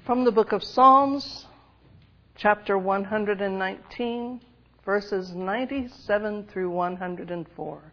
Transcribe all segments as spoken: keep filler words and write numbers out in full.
From the book of Psalms, chapter one hundred nineteen, verses ninety-seven through one hundred four.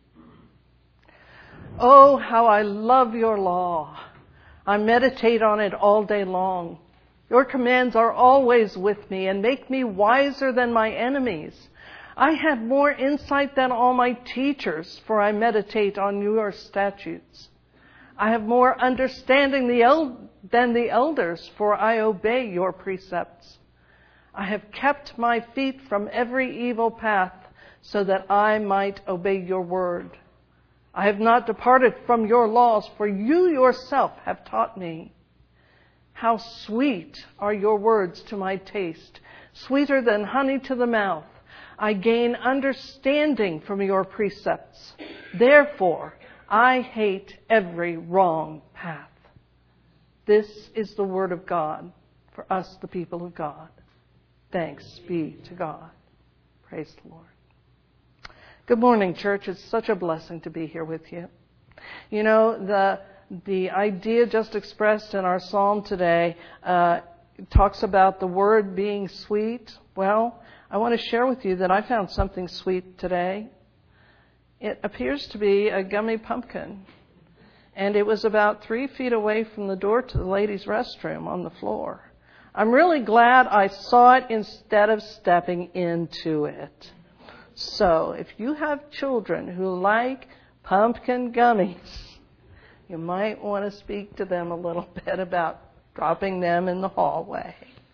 Oh, how I love your law. I meditate on it all day long. Your commands are always with me and make me wiser than my enemies. I have more insight than all my teachers, for I meditate on your statutes. I have more understanding than the elders, for I obey your precepts. I have kept my feet from every evil path, so that I might obey your word. I have not departed from your laws, for you yourself have taught me. How sweet are your words to my taste, sweeter than honey to the mouth. I gain understanding from your precepts. Therefore, I hate every wrong path. This is the word of God for us, the people of God. Thanks be to God. Praise the Lord. Good morning, church. It's such a blessing to be here with you. You know, the the idea just expressed in our psalm today uh, talks about the word being sweet. Well, I want to share with you that I found something sweet today. It appears to be a gummy pumpkin. And it was about three feet away from the door to the ladies' restroom on the floor. I'm really glad I saw it instead of stepping into it. So if you have children who like pumpkin gummies, you might want to speak to them a little bit about dropping them in the hallway.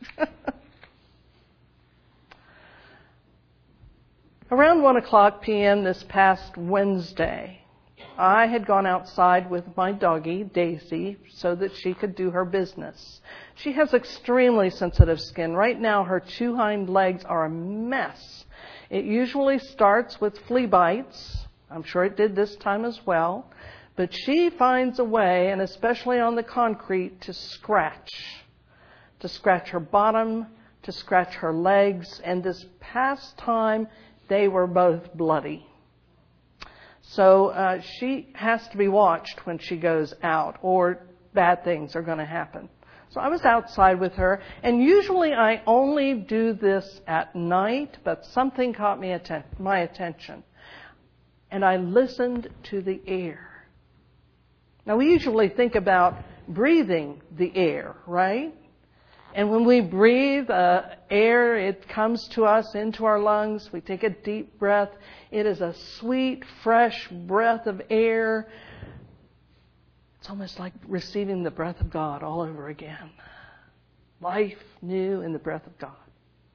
Around one o'clock p.m. this past Wednesday, I had gone outside with my doggie, Daisy, so that she could do her business. She has extremely sensitive skin. Right now, her two hind legs are a mess. It usually starts with flea bites. I'm sure it did this time as well. But she finds a way, and especially on the concrete, to scratch. To scratch her bottom, to scratch her legs. And this past time, they were both bloody. So uh, she has to be watched when she goes out, or bad things are going to happen. So I was outside with her, and usually I only do this at night, but something caught me atten- my attention. And I listened to the air. Now, we usually think about breathing the air, right? And when we breathe uh, air, it comes to us into our lungs. We take a deep breath. It is a sweet, fresh breath of air. It's almost like receiving the breath of God all over again. Life new in the breath of God.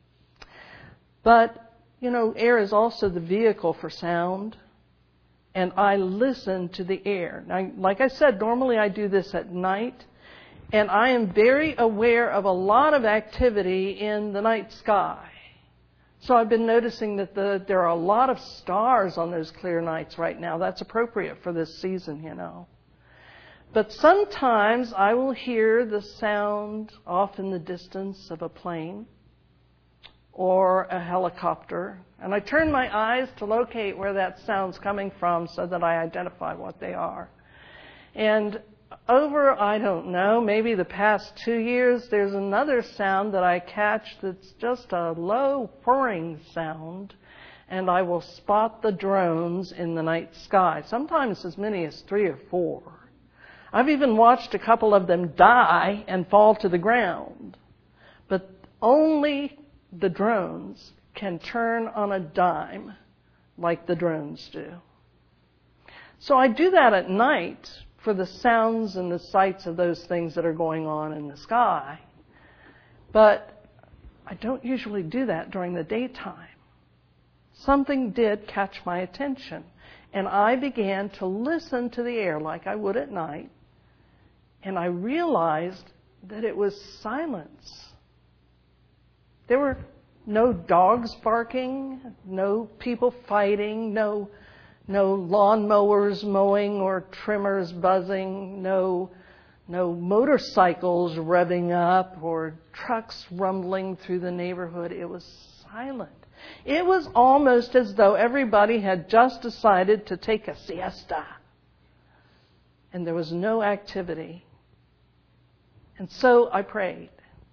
But, you know, air is also the vehicle for sound. And I listen to the air. Now, like I said, normally I do this at night. And I am very aware of a lot of activity in the night sky. So I've been noticing that the, there are a lot of stars on those clear nights right now. That's appropriate for this season, you know. But sometimes I will hear the sound off in the distance of a plane or a helicopter. And I turn my eyes to locate where that sound's coming from so that I identify what they are. And over, I don't know, maybe the past two years, there's another sound that I catch that's just a low purring sound, and I will spot the drones in the night sky, sometimes as many as three or four. I've even watched a couple of them die and fall to the ground, but only the drones can turn on a dime like the drones do. So I do that at night for the sounds and the sights of those things that are going on in the sky. But I don't usually do that during the daytime. Something did catch my attention, and I began to listen to the air like I would at night, and I realized that it was silence. There were no dogs barking, no people fighting, no No lawnmowers mowing or trimmers buzzing, no no motorcycles revving up or trucks rumbling through the neighborhood. It was silent. It was almost as though everybody had just decided to take a siesta. And there was no activity. And so I prayed.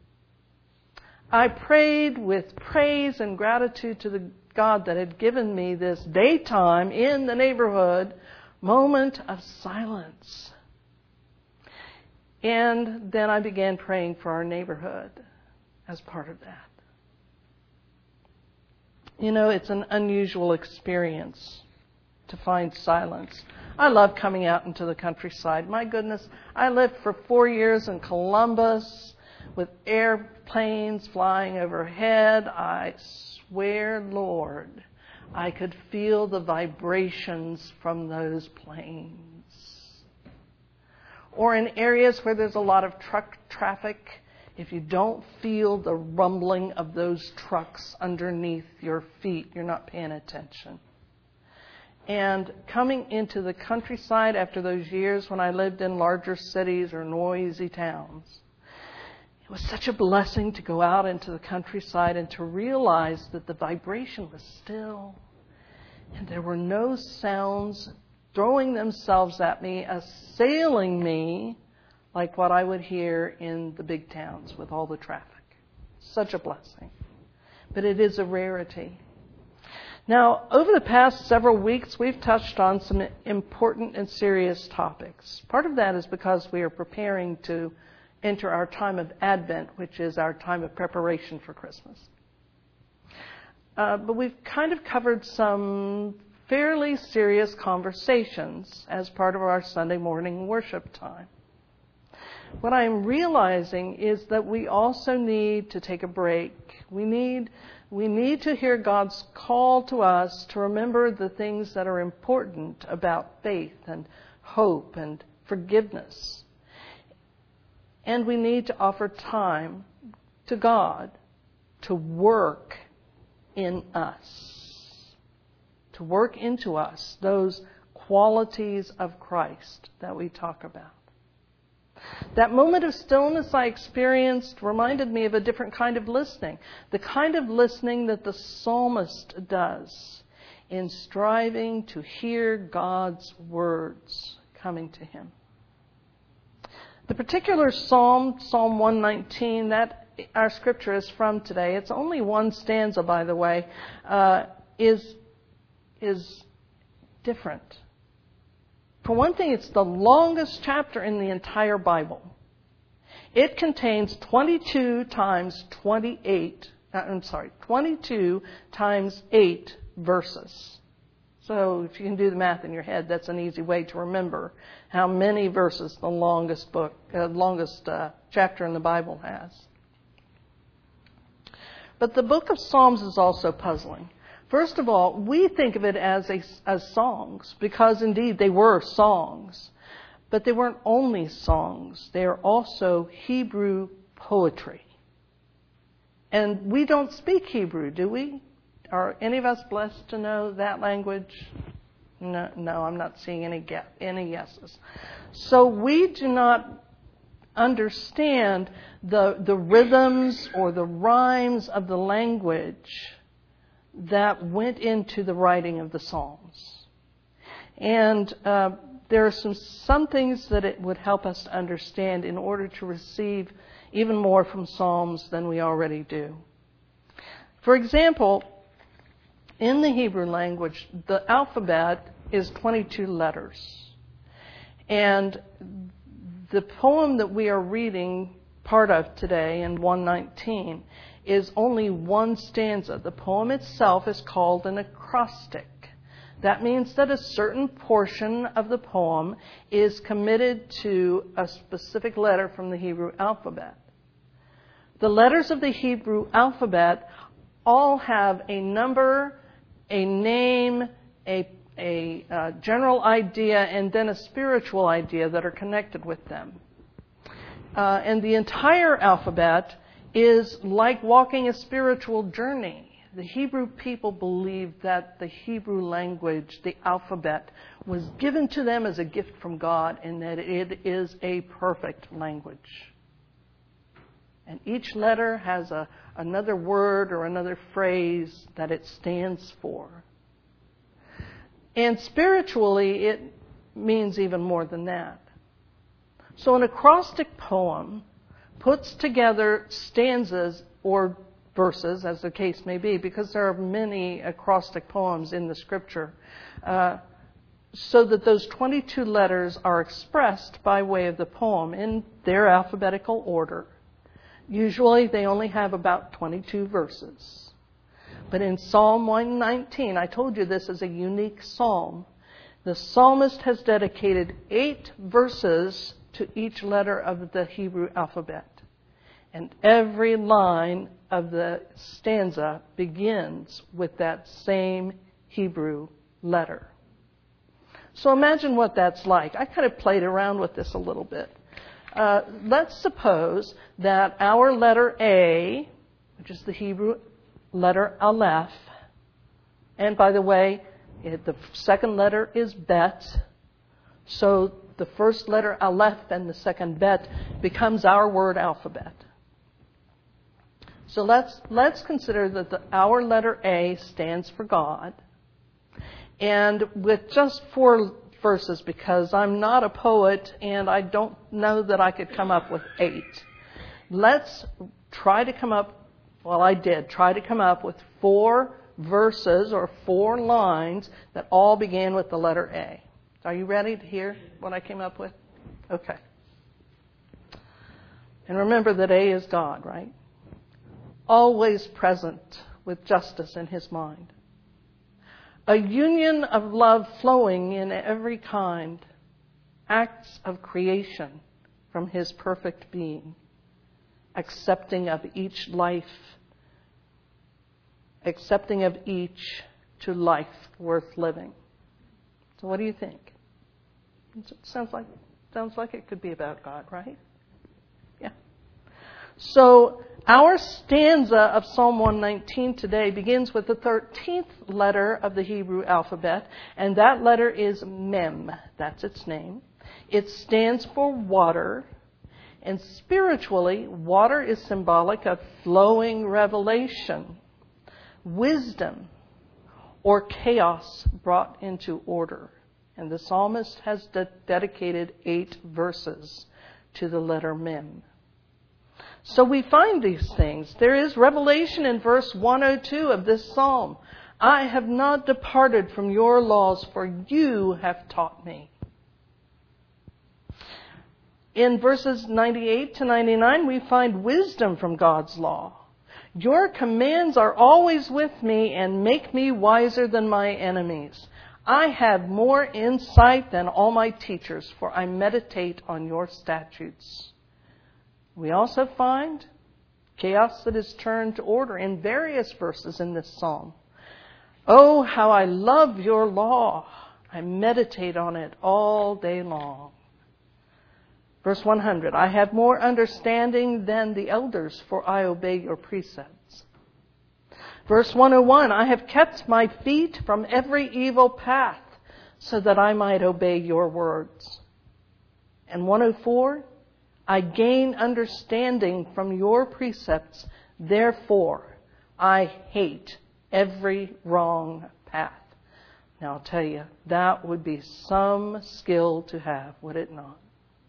I prayed with praise and gratitude to the God that had given me this daytime in the neighborhood moment of silence. And then I began praying for our neighborhood as part of that. You know, it's an unusual experience to find silence. I love coming out into the countryside. My goodness, I lived for four years in Columbus with airplanes flying overhead. I swear, Lord, I could feel the vibrations from those planes. Or in areas where there's a lot of truck traffic, if you don't feel the rumbling of those trucks underneath your feet, you're not paying attention. And coming into the countryside after those years when I lived in larger cities or noisy towns, it was such a blessing to go out into the countryside and to realize that the vibration was still and there were no sounds throwing themselves at me, assailing me like what I would hear in the big towns with all the traffic. Such a blessing. But it is a rarity. Now, over the past several weeks, we've touched on some important and serious topics. Part of that is because we are preparing to enter our time of Advent, which is our time of preparation for Christmas. Uh, but we've kind of covered some fairly serious conversations as part of our Sunday morning worship time. What I'm realizing is that we also need to take a break. We need, we need to hear God's call to us to remember the things that are important about faith and hope and forgiveness. And we need to offer time to God to work in us, to work into us those qualities of Christ that we talk about. That moment of stillness I experienced reminded me of a different kind of listening, the kind of listening that the psalmist does in striving to hear God's words coming to him. The particular psalm, Psalm one nineteen, that our scripture is from today, it's only one stanza, by the way, uh, is, is different. For one thing, it's the longest chapter in the entire Bible. It contains twenty-two times twenty-eight, uh, I'm sorry, twenty-two times eight verses. So if you can do the math in your head, that's an easy way to remember how many verses the longest book, uh, longest uh, chapter in the Bible has. But the book of Psalms is also puzzling. First of all, we think of it as a, as songs, because indeed they were songs. But they weren't only songs. They are also Hebrew poetry. And we don't speak Hebrew, do we? Are any of us blessed to know that language? No, no, I'm not seeing any get, any yeses. So we do not understand the the rhythms or the rhymes of the language that went into the writing of the Psalms. And uh, there are some, some things that it would help us to understand in order to receive even more from Psalms than we already do. For example, in the Hebrew language, the alphabet is twenty-two letters. And the poem that we are reading part of today in one nineteen is only one stanza. The poem itself is called an acrostic. That means that a certain portion of the poem is committed to a specific letter from the Hebrew alphabet. The letters of the Hebrew alphabet all have a number, a name, a, a uh, general idea, and then a spiritual idea that are connected with them. Uh, and the entire alphabet is like walking a spiritual journey. The Hebrew people believed that the Hebrew language, the alphabet, was given to them as a gift from God and that it is a perfect language. And each letter has a, another word or another phrase that it stands for. And spiritually, it means even more than that. So an acrostic poem puts together stanzas or verses, as the case may be, because there are many acrostic poems in the Scripture, uh, so that those twenty-two letters are expressed by way of the poem in their alphabetical order. Usually they only have about twenty-two verses. But in Psalm one nineteen, I told you this is a unique psalm. The psalmist has dedicated eight verses to each letter of the Hebrew alphabet. And every line of the stanza begins with that same Hebrew letter. So imagine what that's like. I kind of played around with this a little bit. Uh, let's suppose that our letter A, which is the Hebrew letter Aleph, and by the way, it, the second letter is Bet, so the first letter Aleph and the second Bet becomes our word alphabet. So let's let's consider that the, our letter A stands for God. And with just four verses, because I'm not a poet and I don't know that I could come up with eight, let's try to come up, well, I did, try to come up with four verses or four lines that all began with the letter A. Are you ready to hear what I came up with? Okay. And remember that A is God, right? Always present with justice in his mind. A union of love flowing in every kind, acts of creation from his perfect being, accepting of each life, accepting of each to life worth living. So what do you think? It sounds like sounds like it could be about God, right? Yeah. So our stanza of Psalm one nineteen today begins with the thirteenth letter of the Hebrew alphabet, and that letter is Mem. That's its name. It stands for water, and spiritually, water is symbolic of flowing revelation, wisdom, or chaos brought into order. And the psalmist has de- dedicated eight verses to the letter Mem. So we find these things. There is revelation in verse one oh two of this psalm. I have not departed from your laws, for you have taught me. In verses ninety-eight to ninety-nine, we find wisdom from God's law. Your commands are always with me and make me wiser than my enemies. I have more insight than all my teachers, for I meditate on your statutes. We also find chaos that is turned to order in various verses in this psalm. Oh, how I love your law. I meditate on it all day long. Verse one hundred, I have more understanding than the elders, for I obey your precepts. Verse one oh one, I have kept my feet from every evil path, so that I might obey your words. And one oh four, I gain understanding from your precepts, therefore I hate every wrong path. Now I'll tell you, that would be some skill to have, would it not?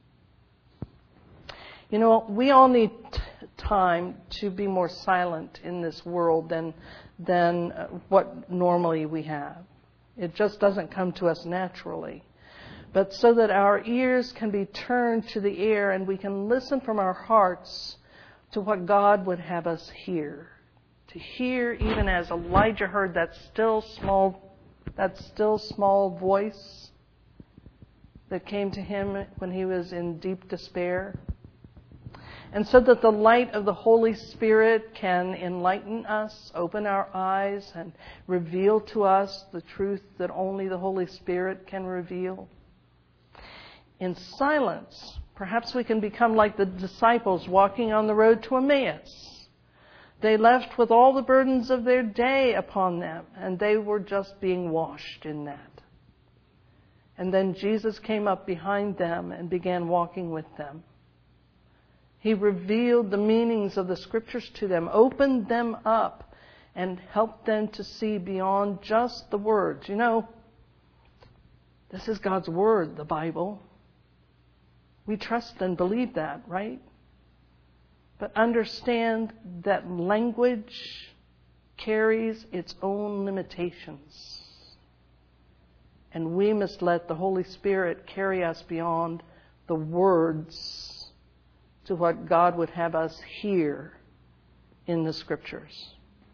You know, we all need t- time to be more silent in this world than than uh, what normally we have. It just doesn't come to us naturally. But so that our ears can be turned to the air and we can listen from our hearts to what God would have us hear. To hear, even as Elijah heard that still small, that still small voice that came to him when he was in deep despair. And so that the light of the Holy Spirit can enlighten us, open our eyes, and reveal to us the truth that only the Holy Spirit can reveal. In silence, perhaps we can become like the disciples walking on the road to Emmaus. They left with all the burdens of their day upon them, and they were just being washed in that. And then Jesus came up behind them and began walking with them. He revealed the meanings of the Scriptures to them, opened them up, and helped them to see beyond just the words. You know, this is God's Word, the Bible. We trust and believe that, right? But understand that language carries its own limitations. And we must let the Holy Spirit carry us beyond the words to what God would have us hear in the Scriptures.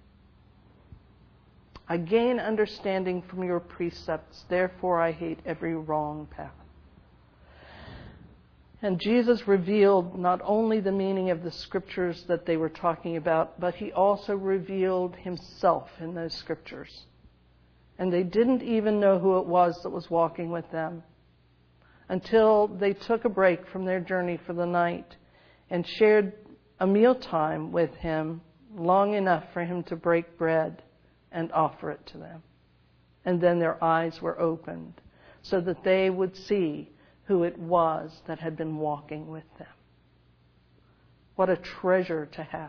I gain understanding from your precepts, therefore I hate every wrong path. And Jesus revealed not only the meaning of the Scriptures that they were talking about, but He also revealed Himself in those Scriptures. And they didn't even know who it was that was walking with them until they took a break from their journey for the night and shared a mealtime with Him long enough for Him to break bread and offer it to them. And then their eyes were opened so that they would see who it was that had been walking with them. What a treasure to have.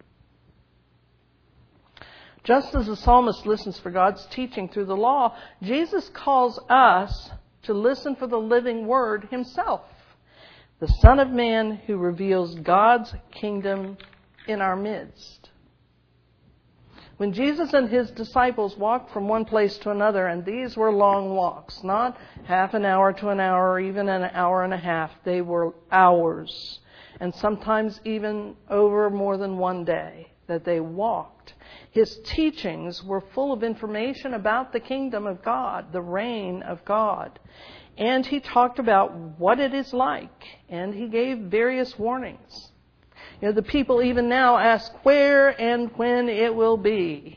Just as the psalmist listens for God's teaching through the law, Jesus calls us to listen for the living Word Himself, the Son of Man who reveals God's kingdom in our midst. When Jesus and His disciples walked from one place to another, and these were long walks, not half an hour to an hour or even an hour and a half, they were hours, and sometimes even over more than one day that they walked. His teachings were full of information about the kingdom of God, the reign of God. And He talked about what it is like, and He gave various warnings. You know, the people even now ask where and when it will be.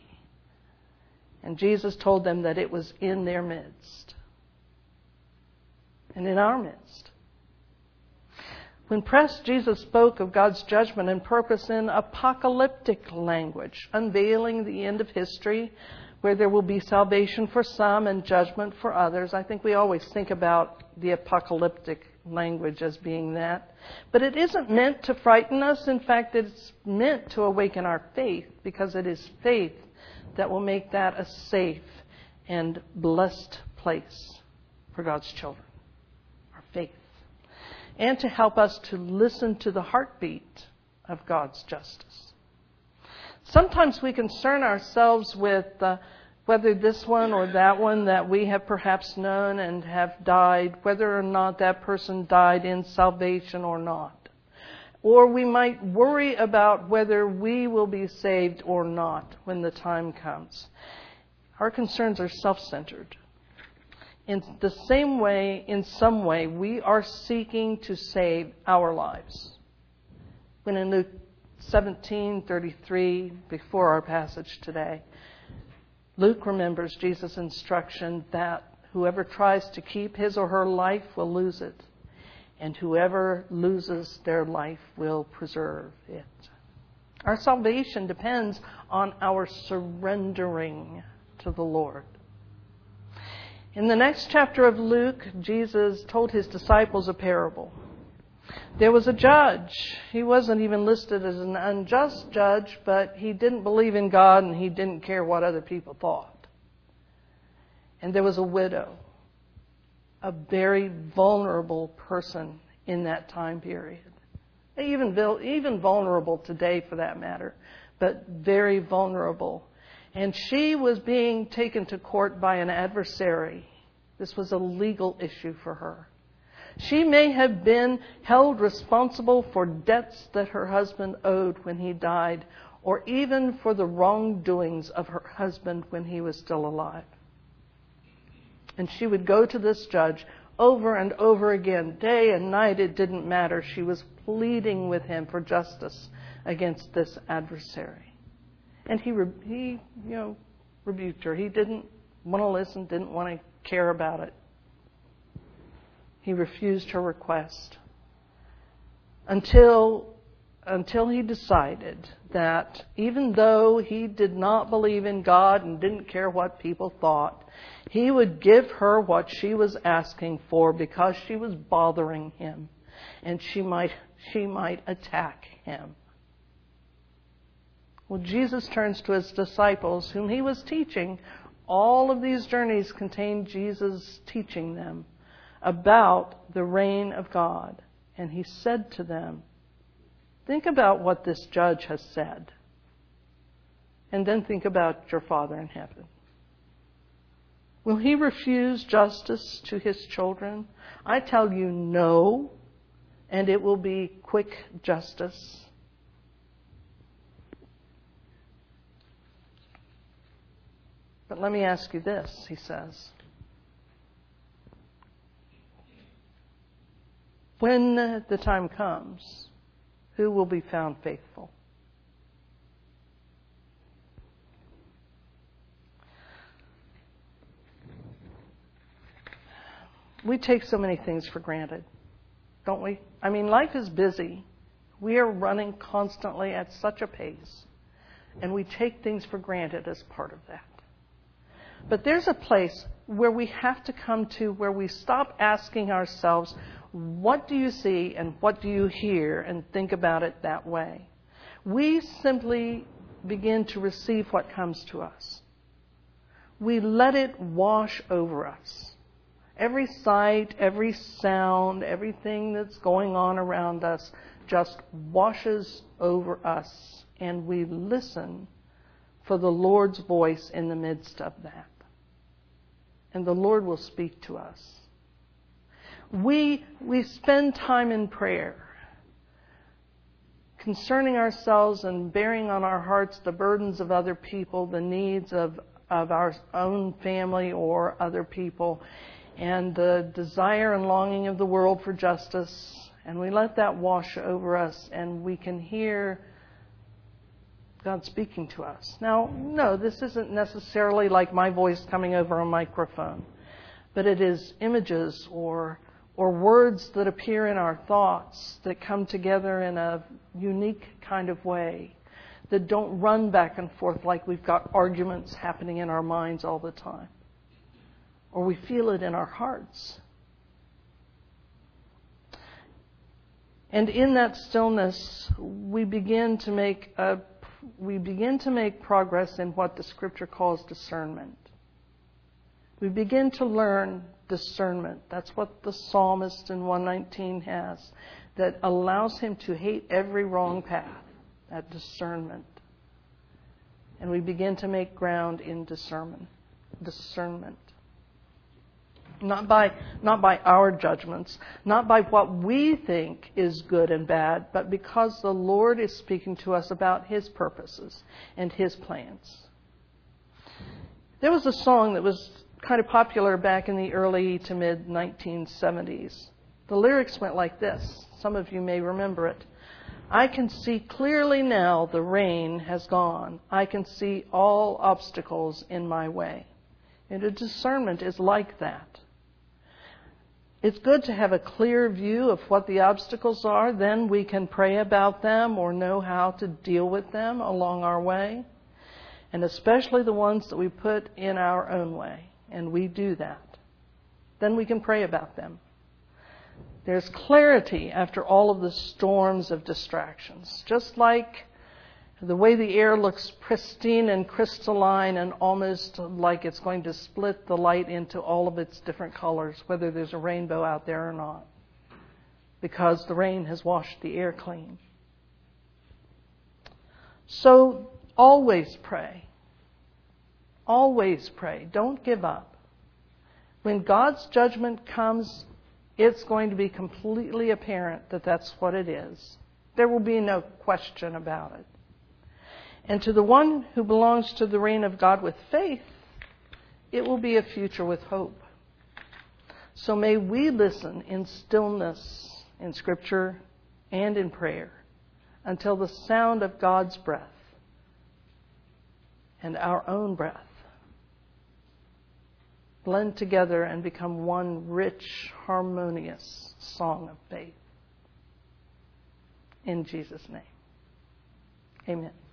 And Jesus told them that it was in their midst. And in our midst. When pressed, Jesus spoke of God's judgment and purpose in apocalyptic language, unveiling the end of history, where there will be salvation for some and judgment for others. I think we always think about the apocalyptic language as being that. But it isn't meant to frighten us. In fact, it's meant to awaken our faith, because it is faith that will make that a safe and blessed place for God's children. Our faith. And to help us to listen to the heartbeat of God's justice. Sometimes we concern ourselves with uh, whether this one or that one that we have perhaps known and have died, whether or not that person died in salvation or not. Or we might worry about whether we will be saved or not when the time comes. Our concerns are self-centered. In the same way, in some way, we are seeking to save our lives. When in Luke seventeen thirty-three, before our passage today, Luke remembers Jesus' instruction that whoever tries to keep his or her life will lose it, and whoever loses their life will preserve it. Our salvation depends on our surrendering to the Lord. In the next chapter of Luke, Jesus told His disciples a parable. There was a judge. He wasn't even listed as an unjust judge, but he didn't believe in God and he didn't care what other people thought. And there was a widow, a very vulnerable person in that time period. Even, even vulnerable today for that matter, but very vulnerable. And she was being taken to court by an adversary. This was a legal issue for her. She may have been held responsible for debts that her husband owed when he died, or even for the wrongdoings of her husband when he was still alive. And she would go to this judge over and over again, day and night, it didn't matter. She was pleading with him for justice against this adversary. And he, he, you know, rebuked her. He didn't want to listen, didn't want to care about it. He refused her request until, until he decided that even though he did not believe in God and didn't care what people thought, he would give her what she was asking for because she was bothering him, and she might, she might attack him. Well, Jesus turns to His disciples, whom He was teaching. All of these journeys contained Jesus teaching them about the reign of God. And He said to them, Think about what this judge has said. And then think about your Father in heaven. Will he refuse justice to his children? I tell you no, and it will be quick justice. But let me ask you this, he says. When the time comes, who will be found faithful? We take so many things for granted, don't we? I mean, life is busy. We are running constantly at such a pace, and we take things for granted as part of that. But there's a place where we have to come to where we stop asking ourselves, what do you see and what do you hear, and think about it that way. We simply begin to receive what comes to us. We let it wash over us. Every sight, every sound, everything that's going on around us just washes over us, and we listen for the Lord's voice in the midst of that. And the Lord will speak to us. We, we spend time in prayer, concerning ourselves and bearing on our hearts the burdens of other people, the needs of, of our own family or other people, and the desire and longing of the world for justice. And we let that wash over us, and we can hear God speaking to us. Now, no, this isn't necessarily like my voice coming over a microphone, but it is images or or words that appear in our thoughts that come together in a unique kind of way, that don't run back and forth like we've got arguments happening in our minds all the time, or we feel it in our hearts. And in that stillness, we begin to make a we begin to make progress in what the Scripture calls discernment. We begin to learn discernment. That's what the psalmist in one nineteen has, that allows him to hate every wrong path, that discernment. And we begin to make ground in discernment. Discernment. Not by, not by our judgments, not by what we think is good and bad, but because the Lord is speaking to us about His purposes and His plans. There was a song that was kind of popular back in the early to mid nineteen seventies. The lyrics went like this. Some of you may remember it. I can see clearly now the rain has gone. I can see all obstacles in my way. And a discernment is like that. It's good to have a clear view of what the obstacles are. Then we can pray about them or know how to deal with them along our way. And especially the ones that we put in our own way. And we do that. Then we can pray about them. There's clarity after all of the storms of distractions. Just like the way the air looks pristine and crystalline and almost like it's going to split the light into all of its different colors, whether there's a rainbow out there or not, because the rain has washed the air clean. So always pray. Always pray. Don't give up. When God's judgment comes, it's going to be completely apparent that that's what it is. There will be no question about it. And to the one who belongs to the reign of God with faith, it will be a future with hope. So may we listen in stillness in Scripture and in prayer until the sound of God's breath and our own breath blend together and become one rich, harmonious song of faith. In Jesus' name, amen.